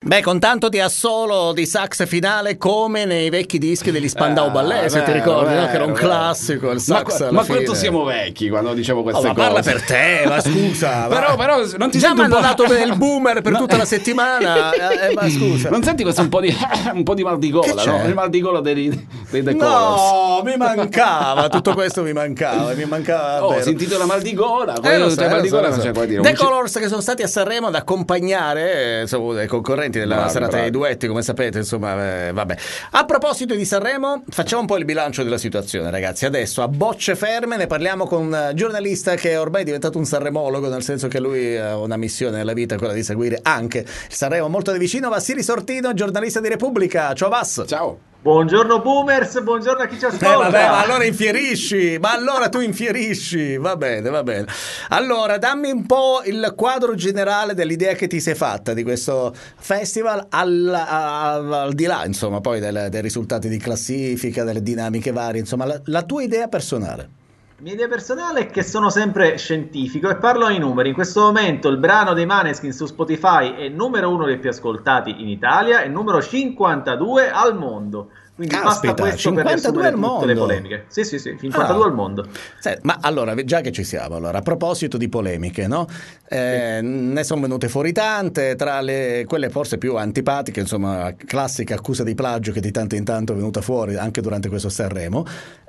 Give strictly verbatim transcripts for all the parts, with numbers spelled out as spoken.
Beh, con tanto di assolo di sax finale come nei vecchi dischi degli Spandau Ah, Ballet, se ti vero, ricordi, no? vero, Che era un vero. classico il sax Ma, alla ma fine. quanto siamo vecchi quando dicevo Oh, queste ma cose? parla per te, ma scusa. Però, va. però non ti Già senti mi un hanno po'... dato il boomer per No. tutta la settimana, eh, eh, ma scusa. Non senti questo un po' di, un po' di mal di gola, Che c'è? no? Il mal di gola dei, dei The Colors. No, mi mancava, tutto questo mi mancava, mi mancava Oh, davvero. si intitola mal di gola. Eh, Quello lo che so, c'è mal lo di so, gola lo non so. c'è qua a dire. The Un ci- Colors che sono stati a Sanremo ad accompagnare eh, insomma, i concorrenti della Bravi, serata bravi. dei duetti, come sapete, insomma, eh, vabbè. A proposito di Sanremo, facciamo un po' il bilancio della situazione, ragazzi. Adesso a bocce ferme ne parliamo con un giornalista che ormai è diventato un sanremologo, nel senso che lui ha una missione nella vita, quella di seguire anche il Sanremo molto da vicino. Vassili Sortino, giornalista di Repubblica. Ciao Vass. Ciao. Buongiorno boomers, buongiorno a chi ci Eh, ascolta. vabbè, ma allora infierisci, ma allora tu infierisci, va bene, va bene. Allora, dammi un po' il quadro generale dell'idea che ti sei fatta di questo festival, al, al, al di là, insomma, poi del- dei risultati di classifica, delle dinamiche varie, insomma, la, la tua idea personale. La mia idea personale è che sono sempre scientifico e parlo ai numeri. In questo momento il brano dei Maneskin su Spotify è numero uno dei più ascoltati in Italia e numero cinquantadue al mondo. Quindi Caspita, basta questo per cinquantadue riassumere al tutte le mondo. polemiche. Sì, sì, sì, cinquantadue Ah. al mondo. Sai, ma allora, già che ci siamo, allora, a proposito di polemiche, no? Eh, ne sono venute fuori tante, tra le, quelle forse più antipatiche, insomma, classica accusa di plagio che di tanto in tanto è venuta fuori anche durante questo Sanremo.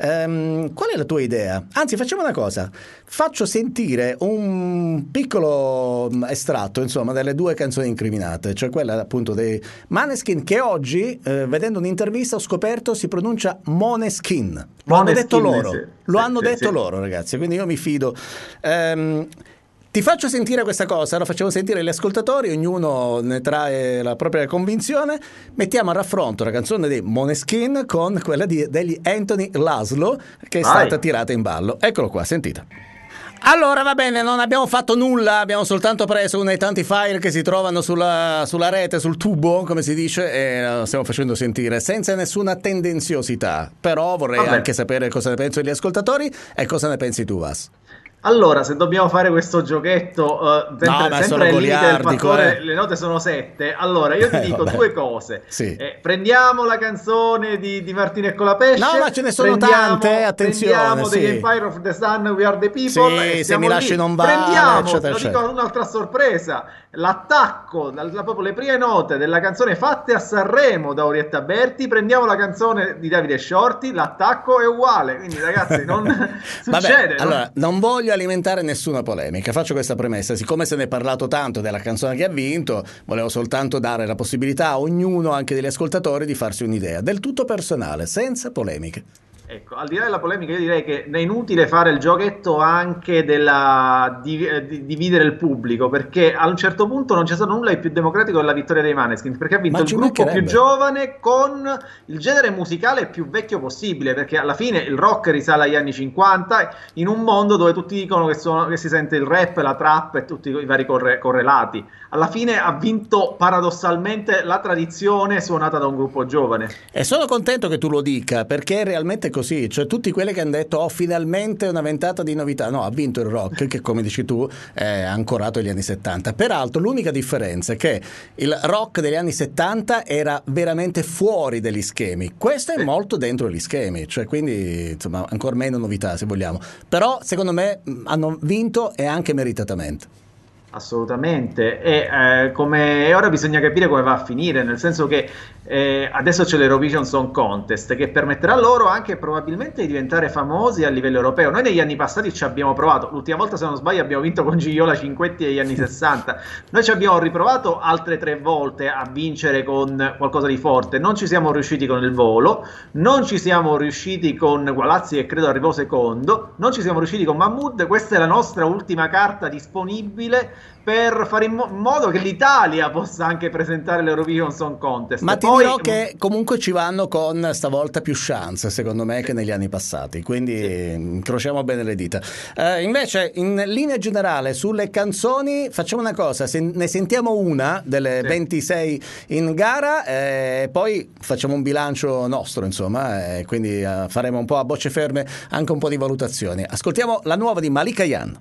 Ehm, qual è la tua idea? Anzi, facciamo una cosa, faccio sentire un piccolo mm, estratto, insomma, delle due canzoni incriminate, cioè quella appunto dei Maneskin, che oggi, eh, vedendo un'intervista, ho scoperto si pronuncia Moneskin. Lo hanno Måneskin, detto loro, sì. lo Sì, hanno sì, detto sì. loro, ragazzi, quindi io mi fido. Ehm, ti faccio sentire questa cosa, lo facciamo sentire gli ascoltatori, ognuno ne trae la propria convinzione. Mettiamo a raffronto la canzone dei Måneskin con quella di- degli Anthony Laszlo, che è Vai. stata tirata in ballo. Eccolo qua, sentite. Allora, va bene, non abbiamo fatto nulla, abbiamo soltanto preso uno dei tanti file che si trovano sulla, sulla rete, sul tubo, come si dice, e lo stiamo facendo sentire senza nessuna tendenziosità. Però vorrei Vabbè. anche sapere cosa ne pensano gli ascoltatori e cosa ne pensi tu, Vas. Allora, se dobbiamo fare questo giochetto, eh, sempre, No, ma sempre sono al limite del goliardico, fattore, eh. le note sono sette. Allora, io ti Eh, dico vabbè. due cose. Sì. Eh, prendiamo la canzone di, di Martino e Colapesce. No, ma ce ne sono prendiamo, tante, attenzione, Prendiamo sì. degli Empire of the Sun, We Are the People. Sì, e se siamo mi lì. lasci non vale, Prendiamo, eccetera, te lo eccetera. dico un'altra sorpresa. L'attacco, la- la- proprio le prime note della canzone fatte a Sanremo da Orietta Berti. Prendiamo la canzone di Davide Shorty, l'attacco è uguale. Quindi, ragazzi, non succede. Vabbè, no? allora, non voglio alimentare nessuna polemica, faccio questa premessa, siccome se ne è parlato tanto della canzone che ha vinto, volevo soltanto dare la possibilità a ognuno, anche degli ascoltatori, di farsi un'idea, del tutto personale, senza polemiche. Ecco, al di là della polemica, io direi che è inutile fare il giochetto anche della di, eh, di- dividere il pubblico, perché a un certo punto non c'è stato nulla di più democratico della vittoria dei Maneskin, perché ha vinto Ma il ci gruppo più mancherebbe. giovane con il genere musicale più vecchio possibile, perché alla fine il rock risale agli anni cinquanta, in un mondo dove tutti dicono che, sono- che si sente il rap, la trap e tutti i vari corre- correlati. Alla fine ha vinto paradossalmente la tradizione suonata da un gruppo giovane. E sono contento che tu lo dica, perché è realmente così, cioè tutti quelli che hanno detto oh finalmente una ventata di novità, no, ha vinto il rock che come dici tu è ancorato agli anni settanta. Peraltro l'unica differenza è che il rock degli anni settanta era veramente fuori dagli schemi, questo è Sì. molto dentro gli schemi, cioè quindi insomma ancora meno novità se vogliamo, però secondo me mh, hanno vinto e anche meritatamente. Assolutamente, e eh, come e ora bisogna capire come va a finire, nel senso che eh, adesso c'è l'Eurovision Song Contest che permetterà loro anche probabilmente di diventare famosi a livello europeo. Noi negli anni passati ci abbiamo provato, l'ultima volta se non sbaglio abbiamo vinto con Gigliola Cinquetti negli anni sessanta, noi ci abbiamo riprovato altre tre volte a vincere con qualcosa di forte, non ci siamo riusciti con il volo, non ci siamo riusciti con Gualazzi che credo arrivò secondo, non ci siamo riusciti con Mahmood, questa è la nostra ultima carta disponibile per fare in mo- modo che l'Italia possa anche presentare l'Eurovision Song Contest. Ma ti Poi, dirò che comunque ci vanno con stavolta più chance secondo me che negli anni passati, quindi Sì. incrociamo bene le dita. Eh, invece in linea generale sulle canzoni facciamo una cosa, se ne sentiamo una delle Sì. ventisei in gara e poi facciamo un bilancio nostro insomma, e quindi eh, faremo un po' a bocce ferme anche un po' di valutazioni. Ascoltiamo la nuova di Malika Yan.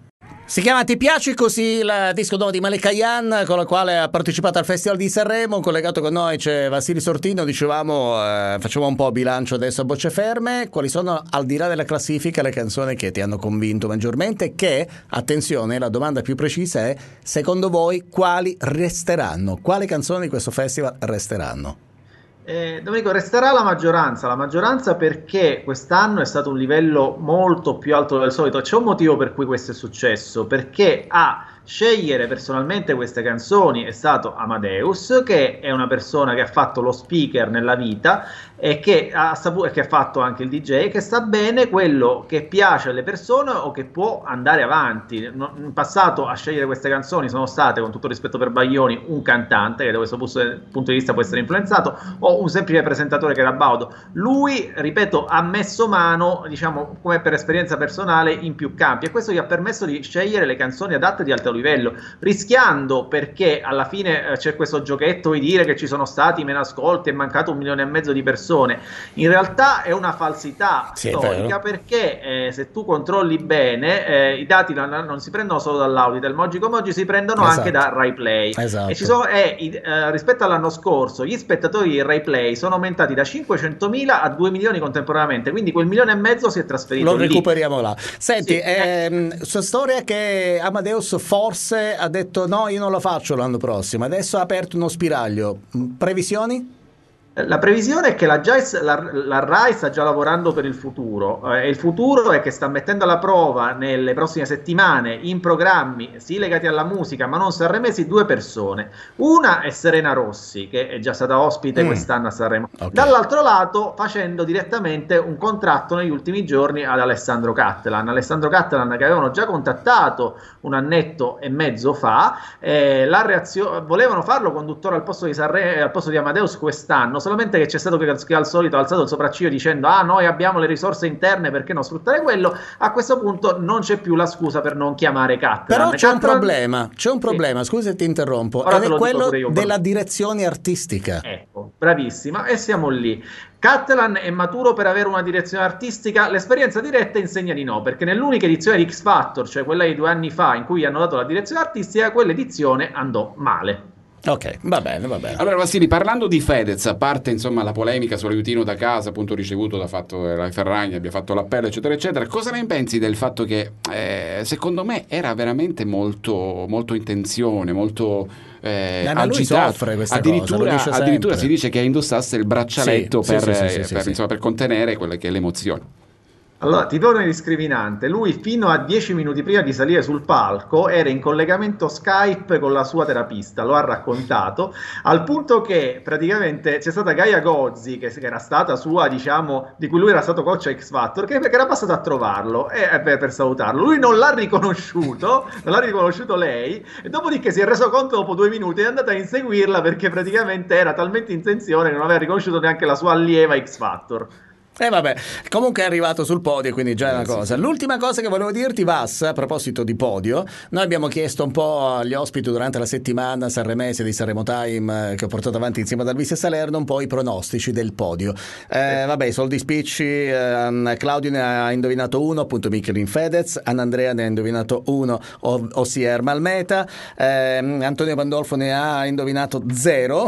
Si chiama Ti piaci così, il disco nuovo di Malek Ayane, con la quale ha partecipato al Festival di Sanremo. Collegato con noi c'è Vassili Sortino. Dicevamo, eh, facciamo un po' bilancio adesso a bocce ferme. Quali sono, al di là della classifica, le canzoni che ti hanno convinto maggiormente? Che, attenzione, la domanda più precisa è: secondo voi quali resteranno? Quali canzoni di questo festival resteranno? Eh, Domenico, resterà la maggioranza, la maggioranza perché quest'anno è stato un livello molto più alto del solito. C'è un motivo per cui questo è successo, perché a scegliere personalmente queste canzoni è stato Amadeus, che è una persona che ha fatto lo speaker nella vita e che ha, saputo, e che ha fatto anche il D J, che sa bene quello che piace alle persone o che può andare avanti. In passato a scegliere queste canzoni sono state, con tutto rispetto per Baglioni, un cantante che da questo punto di vista può essere influenzato, o un semplice presentatore che era Baudo. Lui, ripeto, ha messo mano, diciamo, come per esperienza personale, in più campi, e questo gli ha permesso di scegliere le canzoni adatte di alto livello, rischiando, perché alla fine eh, c'è questo giochetto di dire che ci sono stati meno ascolti, è mancato un milione e mezzo di persone. In realtà è una falsità sì, storica, perché eh, se tu controlli bene eh, i dati non, non si prendono solo dall'Audit, del Moggi con Moggi si prendono esatto. anche da RaiPlay, esatto. e ci sono, eh, eh, rispetto all'anno scorso gli spettatori di RaiPlay sono aumentati da cinquecentomila a due milioni contemporaneamente, quindi quel milione e mezzo si è trasferito lo lì. recuperiamo là. Senti, sì, ehm, eh. su storia che Amadeus forse ha detto no, io non lo faccio l'anno prossimo, adesso ha aperto uno spiraglio. Previsioni? La previsione è che la, Jais, la, la Rai sta già lavorando per il futuro, eh, e il futuro è che sta mettendo alla prova nelle prossime settimane in programmi sì legati alla musica ma non sanremesi due persone. Una è Serena Rossi, che è già stata ospite mm. quest'anno a Sanremo, okay. Dall'altro lato facendo direttamente un contratto negli ultimi giorni ad Alessandro Cattelan Alessandro Cattelan che avevano già contattato un annetto e mezzo fa. eh, la reazione, volevano farlo conduttore al posto di, Sanre, al posto di Amadeus quest'anno, solamente che c'è stato che, che al solito ha alzato il sopracciglio dicendo ah noi abbiamo le risorse interne, perché non sfruttare quello. A questo punto non c'è più la scusa per non chiamare Cattelan. Però c'è Cattelan... un problema, c'è un problema, sì. Scusa se ti interrompo, Ora ed è quello io, della direzione artistica. Ecco, bravissima, e siamo lì. Cattelan è maturo per avere una direzione artistica? L'esperienza diretta insegna di no, perché nell'unica edizione di X Factor, cioè quella di due anni fa in cui gli hanno dato la direzione artistica, quell'edizione andò male. Ok, va bene, va bene. Allora Vassili, parlando di Fedez, a parte insomma la polemica sull'aiutino da casa, appunto ricevuto da fatto la Ferragni, abbia fatto l'appello eccetera eccetera, cosa ne pensi del fatto che eh, secondo me era veramente molto molto in tensione, molto eh, agitato, addirittura, cosa, addirittura si dice che indossasse il braccialetto sì, per, sì, sì, eh, sì, per, sì, insomma, sì. per contenere quelle che è l'emozione. Allora, ti do una discriminante. Lui fino a dieci minuti prima di salire sul palco era in collegamento Skype con la sua terapista, lo ha raccontato, al punto che praticamente c'è stata Gaia Gozzi, che, che era stata sua, diciamo, di cui lui era stato coach a X Factor, che, che era passato a trovarlo e, per, per salutarlo. Lui non l'ha riconosciuto, non l'ha riconosciuto lei, e dopodiché si è reso conto dopo due minuti ed è andata a inseguirla, perché praticamente era talmente in tensione che non aveva riconosciuto neanche la sua allieva X Factor. E eh vabbè, comunque è arrivato sul podio, quindi già è una cosa. L'ultima cosa che volevo dirti, Vass, a proposito di podio, noi abbiamo chiesto un po' agli ospiti durante la settimana sanremese di Sanremo Time, che ho portato avanti insieme ad Alvise Salerno, un po' i pronostici del podio. Eh, vabbè, Soldi Spicci, eh, Claudio ne ha indovinato uno, appunto Michelin Fedez, Annandrea ne ha indovinato uno, ov- ossia Ermal Meta, eh, Antonio Pandolfo ne ha indovinato zero.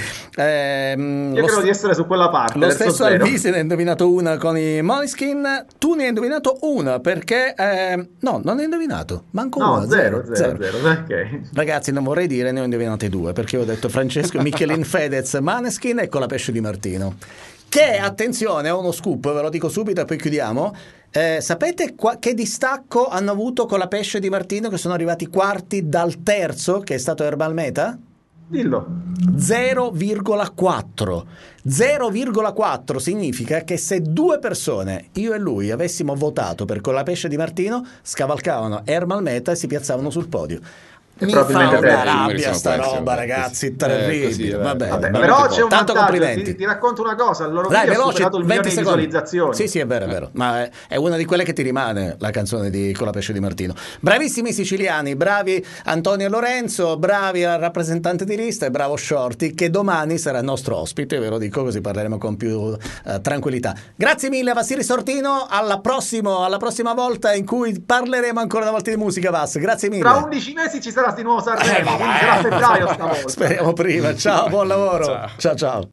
eh, Io credo st- di essere su quella parte. Lo stesso Alvise ne ha indovinato una con i Måneskin. Tu ne hai indovinato una perché eh, no, non hai indovinato manco no, una, zero, zero, zero, zero. Okay. Ragazzi, non vorrei dire, ne ho indovinate due, perché ho detto Francesco Michelin Fedez Måneskin e con la pesce di Martino, che attenzione, ho uno scoop, ve lo dico subito e poi chiudiamo. Eh, sapete qua, che distacco hanno avuto con la pesce di Martino, che sono arrivati quarti dal terzo, che è stato Ermal Meta? Dillo. zero virgola quattro zero virgola quattro significa che se due persone, io e lui, avessimo votato per Con la pesce di Martino, scavalcavano Ermal Meta e si piazzavano sul podio. Mi fa probabilmente una peggio. rabbia sta Persi, roba, vabbè, ragazzi, sì. terribile. Eh, così, vabbè, Vabbè, vabbè. però c'è un Tanto vantaggio, complimenti. ti, ti racconto una cosa, il loro Dai, video ha veloce, superato un milione venti di secondi. visualizzazioni. Sì, sì, è vero, è vero, ma è, è una di quelle che ti rimane, la canzone di Colapesce di Martino. Bravissimi siciliani, bravi Antonio e Lorenzo, bravi al rappresentante di lista e bravo Shorty, che domani sarà il nostro ospite, ve lo dico, così parleremo con più eh, tranquillità. Grazie mille a Vassili Sortino, alla, prossimo, alla prossima volta in cui parleremo ancora una volta di musica, Vass, grazie mille. Tra undici mesi ci sarà di nuovo Sanremo, Eh, quindi sarà a febbraio stavolta. Speriamo prima, ciao, buon lavoro, Ciao. ciao ciao.